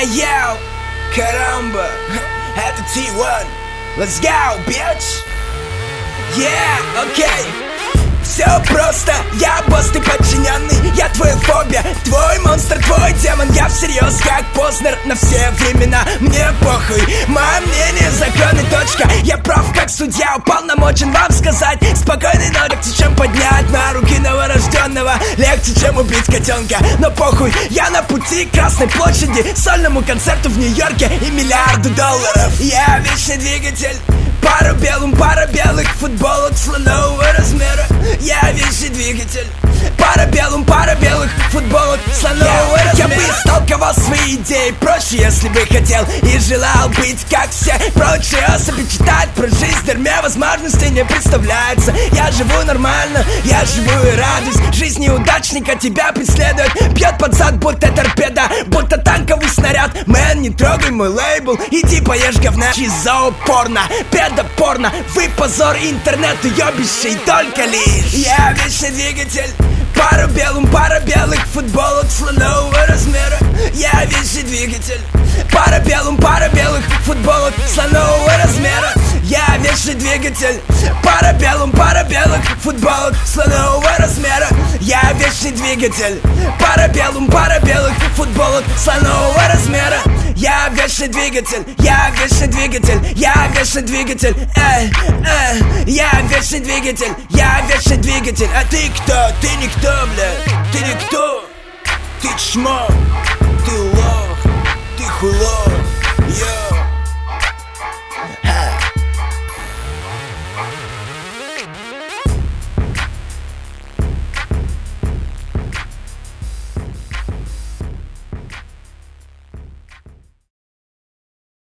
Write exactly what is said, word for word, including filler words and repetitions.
Йоу, карамба, это ти один. Let's go, bitch. Yeah, окей. Все просто, я босс, ты подчиненный. Я твой фобия, твой монстр, твой демон. Я всерьез, как Познер, на все времена. Мне похуй, мое мнение, закон и точка. Я прав, как судья, уполномочен вам сказать спокойной ночи. Легче, чем поднять на руки новорожденного, легче, чем убить котенка. Но похуй, я на пути к Красной площади, сольному концерту в Нью-Йорке и миллиарду долларов. Я вечный двигатель, пара белым, пара белых футболок слонового размера. Я вечный двигатель, пара белым, пара белых футболок слонового yeah. размера. Я бы истолковал свои идеи проще, если бы хотел и желал быть как все прочие особи. Читать про жизнь в дерьме возможностей не представляется. Я живу нормально, я живу и радуюсь. Жизнь неудачника тебя преследует, бьет под зад, будто торпеда, будто танковый снаряд. Мэн, не трогай мой лейбл, иди поешь говна. Шизоупорно, педопорно, вы позор интернету, ёбищей только лишь. Я вечный двигатель, пара белым, пара белых футболок слонового размера. Я вечный двигатель, пара белым, пара белых футболок слонового размера. Я вечный двигатель, пара белым, пара белых футболок слонового размера. Я вечный двигатель, пара белым, пара белых футболок слонового размера. Я вечный двигатель, я вечный двигатель, я вечный двигатель, эй, эй. Я вечный двигатель, я вечный двигатель. А ты кто? Ты никто, блядь. Ты никто. Ты чмо, ты лох, ты хуйло.